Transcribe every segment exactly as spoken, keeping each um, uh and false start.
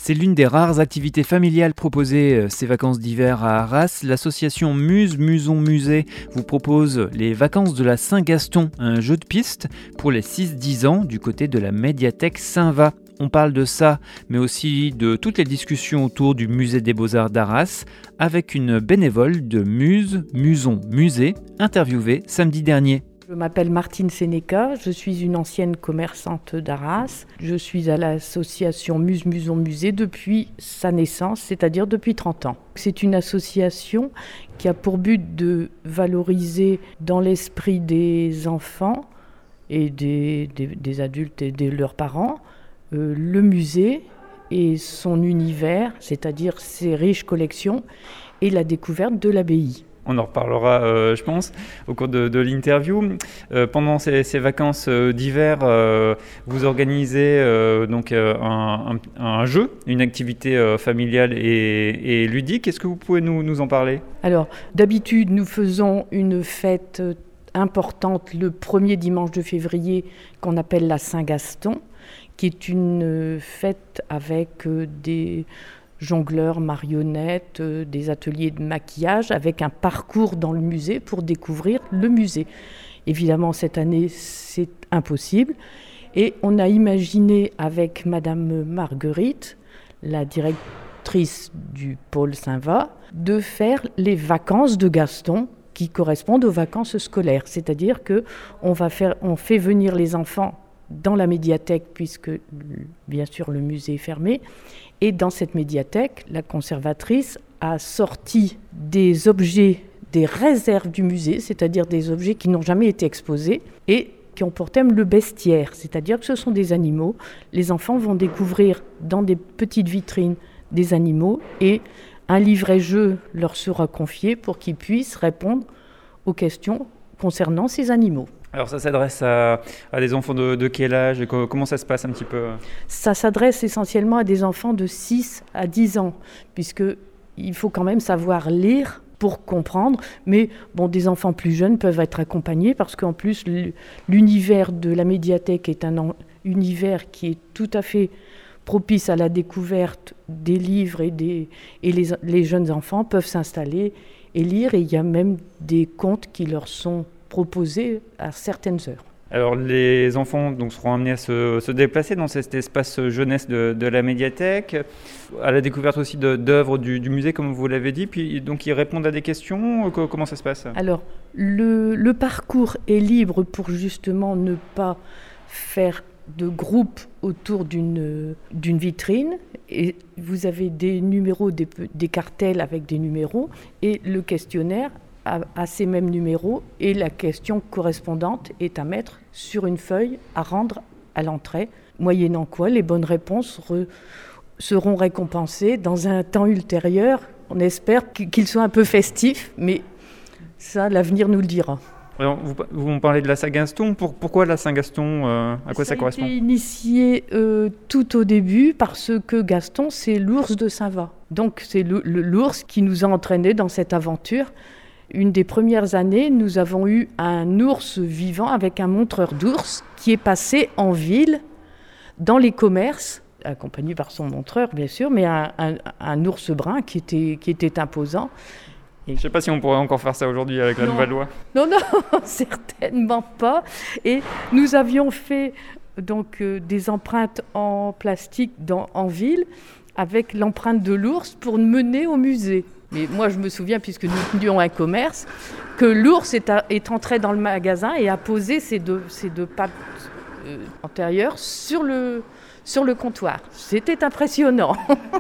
C'est l'une des rares activités familiales proposées ces vacances d'hiver à Arras. L'association Muse Muson Musée vous propose les vacances de la Saint-Gaston, un jeu de piste pour les six dix ans du côté de la médiathèque Saint-Va. On parle de ça, mais aussi de toutes les discussions autour du musée des Beaux-Arts d'Arras avec une bénévole de Muse Muson Musée, interviewée samedi dernier. Je m'appelle Martine Sénéca, je suis une ancienne commerçante d'Arras. Je suis à l'association Muse Muson Musée depuis sa naissance, c'est-à-dire depuis trente ans. C'est une association qui a pour but de valoriser dans l'esprit des enfants et des, des, des adultes et de leurs parents euh, le musée et son univers, c'est-à-dire ses riches collections et la découverte de l'abbaye. On en reparlera, euh, je pense, au cours de, de l'interview. Euh, pendant ces, ces vacances euh, d'hiver, euh, vous organisez euh, donc euh, un, un, un jeu, une activité euh, familiale et, et ludique. Est-ce que vous pouvez nous, nous en parler ? Alors, d'habitude, nous faisons une fête importante le premier dimanche de février qu'on appelle la Saint-Gaston, qui est une fête avec des jongleurs, marionnettes, euh, des ateliers de maquillage avec un parcours dans le musée pour découvrir le musée. Évidemment, cette année, c'est impossible. Et on a imaginé avec Madame Marguerite, la directrice du pôle Saint-Va, de faire les vacances de Gaston qui correspondent aux vacances scolaires. C'est-à-dire qu'on va faire, on fait venir les enfants dans la médiathèque, puisque bien sûr le musée est fermé. Et dans cette médiathèque, la conservatrice a sorti des objets, des réserves du musée, c'est-à-dire des objets qui n'ont jamais été exposés et qui ont pour thème le bestiaire, c'est-à-dire que ce sont des animaux. Les enfants vont découvrir dans des petites vitrines des animaux et un livret-jeu leur sera confié pour qu'ils puissent répondre aux questions concernant ces animaux. Alors ça s'adresse à, à des enfants de, de quel âge et co- comment ça se passe un petit peu ? Ça s'adresse essentiellement à des enfants de six à dix ans, puisqu'il faut quand même savoir lire pour comprendre. Mais bon, des enfants plus jeunes peuvent être accompagnés parce qu'en plus, l'univers de la médiathèque est un en, univers qui est tout à fait propice à la découverte des livres et, des, et les, les jeunes enfants peuvent s'installer et lire. Et il y a même des contes qui leur sont proposés à certaines heures. Alors les enfants donc, seront amenés à se, se déplacer dans cet espace jeunesse de, de la médiathèque, à la découverte aussi de, d'œuvres du, du musée comme vous l'avez dit, puis donc ils répondent à des questions, comment ça se passe ? Alors le, le parcours est libre pour justement ne pas faire de groupe autour d'une, d'une vitrine et vous avez des numéros, des, des cartels avec des numéros et le questionnaire À, à ces mêmes numéros et la question correspondante est à mettre sur une feuille à rendre à l'entrée, moyennant quoi les bonnes réponses re, seront récompensées dans un temps ultérieur. On espère qu'il soit un peu festif, mais ça, l'avenir nous le dira. Alors, vous, vous me parlez de la Saint-Gaston. Pour, pourquoi la Saint-Gaston euh, À quoi ça, ça correspond ? Ça a été initié euh, tout au début parce que Gaston, c'est l'ours de Saint-Va. Donc, c'est le, le, l'ours qui nous a entraînés dans cette aventure. Une des premières années, nous avons eu un ours vivant avec un montreur d'ours qui est passé en ville, dans les commerces, accompagné par son montreur bien sûr, mais un, un, un ours brun qui était, qui était imposant. Et je ne sais pas si on pourrait encore faire ça aujourd'hui avec la non. nouvelle loi. Non, non, certainement pas. Et nous avions fait donc, euh, des empreintes en plastique dans, en ville avec l'empreinte de l'ours pour mener au musée. Mais moi, je me souviens, puisque nous tenions un commerce, que l'ours est, à, est entré dans le magasin et a posé ses deux, ses deux pattes euh, antérieures sur le, sur le comptoir. C'était impressionnant.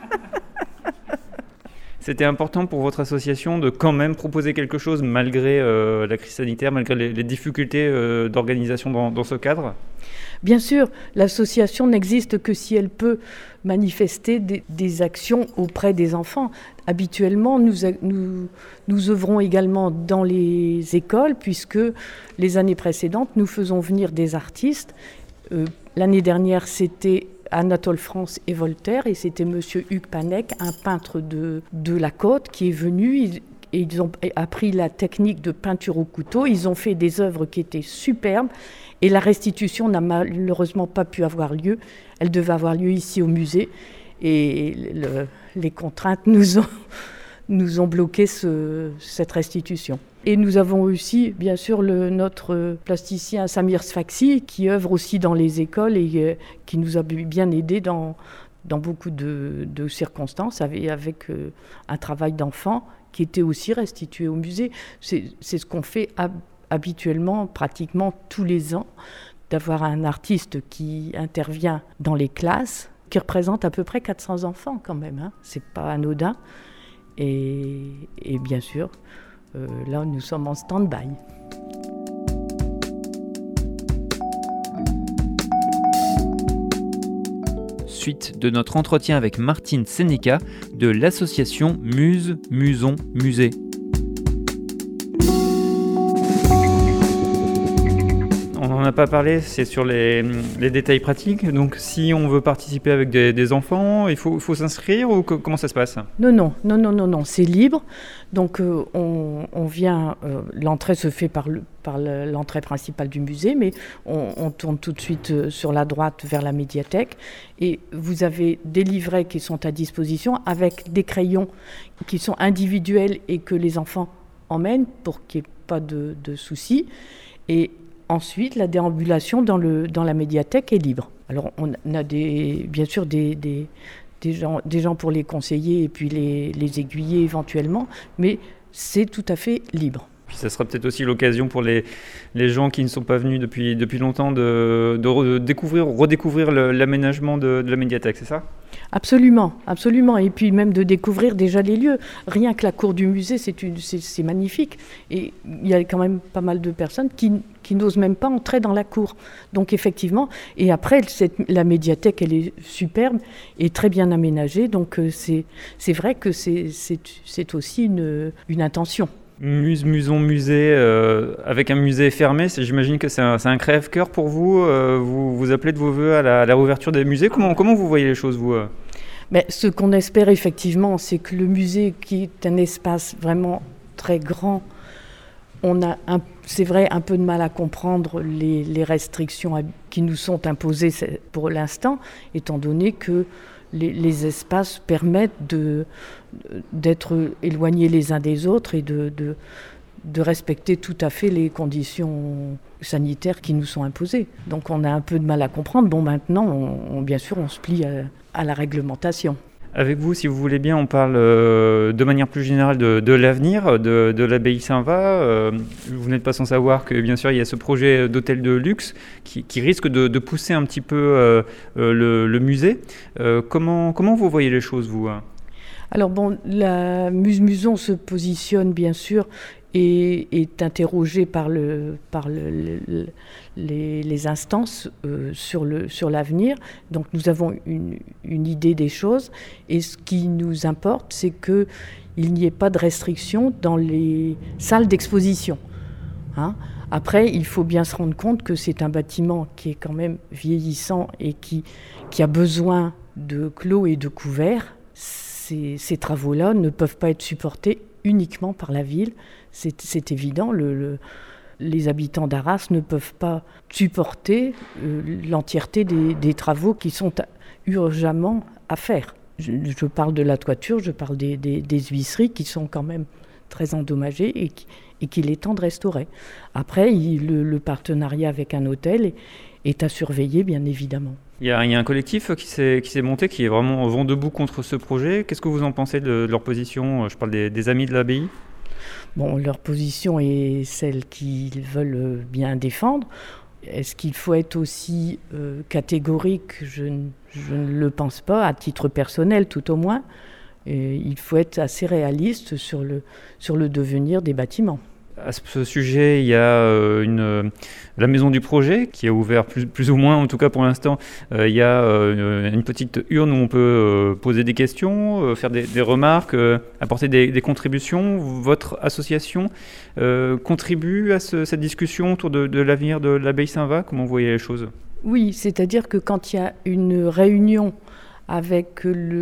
C'était important pour votre association de quand même proposer quelque chose malgré euh, la crise sanitaire, malgré les, les difficultés euh, d'organisation dans, dans ce cadre ? Bien sûr, l'association n'existe que si elle peut manifester des, des actions auprès des enfants. Habituellement, nous, nous, nous œuvrons également dans les écoles, puisque les années précédentes, nous faisons venir des artistes. Euh, l'année dernière, c'était Anatole France et Voltaire, et c'était monsieur Hugues Panec, un peintre de, de la Côte, qui est venu. Il, et ils ont appris la technique de peinture au couteau. Ils ont fait des œuvres qui étaient superbes. Et la restitution n'a malheureusement pas pu avoir lieu. Elle devait avoir lieu ici au musée. Et le, les contraintes nous ont, nous ont bloqué ce, cette restitution. Et nous avons aussi, bien sûr, le, notre plasticien Samir Sfaxi, qui œuvre aussi dans les écoles et euh, qui nous a bien aidés dans, dans beaucoup de, de circonstances, avec, avec euh, un travail d'enfant qui était aussi restitué au musée. C'est, c'est ce qu'on fait hab- habituellement, pratiquement tous les ans, d'avoir un artiste qui intervient dans les classes, qui représente à peu près quatre cents enfants quand même, hein. C'est pas anodin. Et, et bien sûr, euh, là nous sommes en stand-by. Suite de notre entretien avec Martine Seneca de l'association Muse, Muson, Musée. On n'en a pas parlé, c'est sur les, les détails pratiques. Donc si on veut participer avec des, des enfants, il faut, faut s'inscrire ou que, comment ça se passe ? Non, non, non, non, non, non, c'est libre. Donc euh, on, on vient, euh, l'entrée se fait par, le, par le, l'entrée principale du musée, mais on, on tourne tout de suite euh, sur la droite vers la médiathèque. Et vous avez des livrets qui sont à disposition avec des crayons qui sont individuels et que les enfants emmènent pour qu'il n'y ait pas de, de soucis. Et ensuite, la déambulation dans, le, dans la médiathèque est libre. Alors, on a des, bien sûr des, des, des, gens, des gens pour les conseiller et puis les, les aiguiller éventuellement, mais c'est tout à fait libre. Puis ça sera peut-être aussi l'occasion pour les, les gens qui ne sont pas venus depuis, depuis longtemps de, de, re, de découvrir, redécouvrir le, l'aménagement de, de la médiathèque, c'est ça ? Absolument, absolument. Et puis même de découvrir déjà les lieux. Rien que la cour du musée, c'est, une, c'est, c'est magnifique. Et il y a quand même pas mal de personnes qui, qui n'osent même pas entrer dans la cour. Donc effectivement, et après, cette, la médiathèque, elle est superbe et très bien aménagée. Donc c'est, c'est vrai que c'est, c'est, c'est aussi une, une intention. Muse, Muson, Musée, euh, avec un musée fermé, c'est, j'imagine que c'est un, c'est un crève-cœur pour vous. Euh, vous vous appelez de vos voeux à la, à la réouverture des musées. Comment, comment vous voyez les choses, vous ? Mais ce qu'on espère effectivement, c'est que le musée, qui est un espace vraiment très grand, on a, un, c'est vrai, un peu de mal à comprendre les, les restrictions qui nous sont imposées pour l'instant, étant donné que les, les espaces permettent de, d'être éloignés les uns des autres et de, de, de respecter tout à fait les conditions sanitaires qui nous sont imposées. Donc on a un peu de mal à comprendre. Bon, maintenant, on, on, bien sûr, on se plie à, à la réglementation. Avec vous, si vous voulez bien, on parle euh, de manière plus générale de, de l'avenir de, de l'abbaye Saint-Va. Euh, vous n'êtes pas sans savoir que, bien sûr, il y a ce projet d'hôtel de luxe qui, qui risque de, de pousser un petit peu euh, euh, le, le musée. Euh, comment, comment vous voyez les choses, vous ? Alors bon, la Muse Muson se positionne, bien sûr, et est interrogée par, le, par le, le, les, les instances euh, sur, le, sur l'avenir. Donc nous avons une, une idée des choses, et ce qui nous importe, c'est qu'il n'y ait pas de restrictions dans les salles d'exposition. Hein ? Après, il faut bien se rendre compte que c'est un bâtiment qui est quand même vieillissant et qui, qui a besoin de clos et de couverts. Ces, ces travaux-là ne peuvent pas être supportés uniquement par la ville. C'est, c'est évident, le, le, les habitants d'Arras ne peuvent pas supporter euh, l'entièreté des, des travaux qui sont urgemment à faire. Je, je parle de la toiture, je parle des, des, des huisseries qui sont quand même très endommagées et, qui, et qu'il est temps de restaurer. Après, il, le, le partenariat avec un hôtel est, est à surveiller, bien évidemment. Il y, a, il y a un collectif qui s'est, qui s'est monté, qui est vraiment vent debout contre ce projet. Qu'est-ce que vous en pensez de, de leur position ? Je parle des, des amis de l'abbaye. Bon, leur position est celle qu'ils veulent bien défendre. Est-ce qu'il faut être aussi euh, catégorique ? je, je ne le pense pas, à titre personnel tout au moins. Et il faut être assez réaliste sur le, sur le devenir des bâtiments. À ce sujet, il y a euh, une, euh, la maison du projet qui a ouvert plus, plus ou moins, en tout cas pour l'instant. Euh, il y a euh, une petite urne où on peut euh, poser des questions, euh, faire des, des remarques, euh, apporter des, des contributions. Votre association euh, contribue à ce, cette discussion autour de, de l'avenir de l'abbaye Saint-Va. Comment vous voyez les choses ? Oui, c'est-à-dire que quand il y a une réunion avec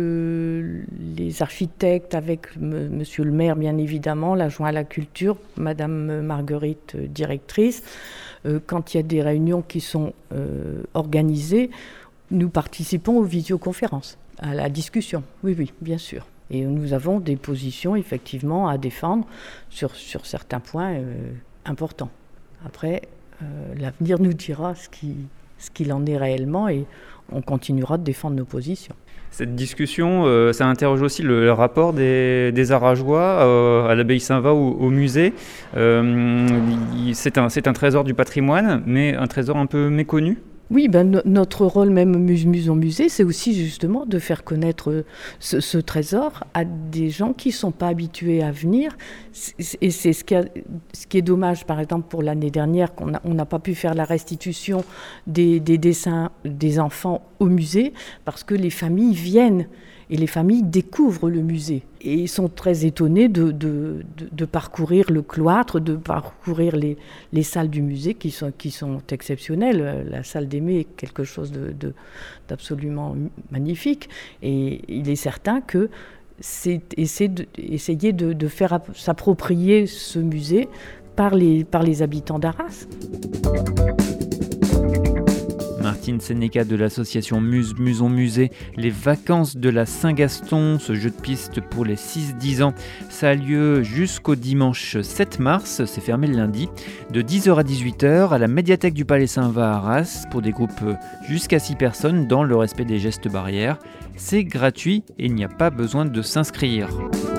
le, les architectes, avec m- monsieur le maire, bien évidemment, l'adjoint à la culture, madame Marguerite, euh, directrice. Euh, quand il y a des réunions qui sont euh, organisées, nous participons aux visioconférences. à la discussion. Oui, oui, bien sûr. Et nous avons des positions effectivement à défendre sur, sur certains points euh, importants. Après, euh, l'avenir nous dira ce, qui, ce qu'il en est réellement et on continuera de défendre nos positions. Cette discussion, euh, ça interroge aussi le, le rapport des, des Arageois euh, à l'abbaye Saint-Va ou au musée. Euh, c'est, un, c'est un trésor du patrimoine, mais un trésor un peu méconnu. Oui, ben, no- notre rôle même Muse-Muson-Musée, c'est aussi justement de faire connaître ce, ce trésor à des gens qui ne sont pas habitués à venir. C'est- Et c'est ce qui, a- ce qui est dommage, par exemple, pour l'année dernière, qu'on a- on n'a pas pu faire la restitution des, des dessins des enfants au musée, parce que les familles viennent et les familles découvrent le musée. Et ils sont très étonnés de, de, de, de parcourir le cloître, de parcourir les, les salles du musée qui sont, qui sont exceptionnelles. La salle d'Aimé est quelque chose de, de, d'absolument magnifique. Et il est certain que c'est essayer de, essayer de, de faire s'approprier ce musée par les, par les habitants d'Arras. Martine Sénéca de l'association Muse Muson Musée, les vacances de la Saint-Gaston, ce jeu de piste pour les six dix ans, ça a lieu jusqu'au dimanche sept mars, c'est fermé le lundi, de dix heures à dix-huit heures à la médiathèque du Palais Saint-Va à Arras pour des groupes jusqu'à six personnes dans le respect des gestes barrières. C'est gratuit et il n'y a pas besoin de s'inscrire.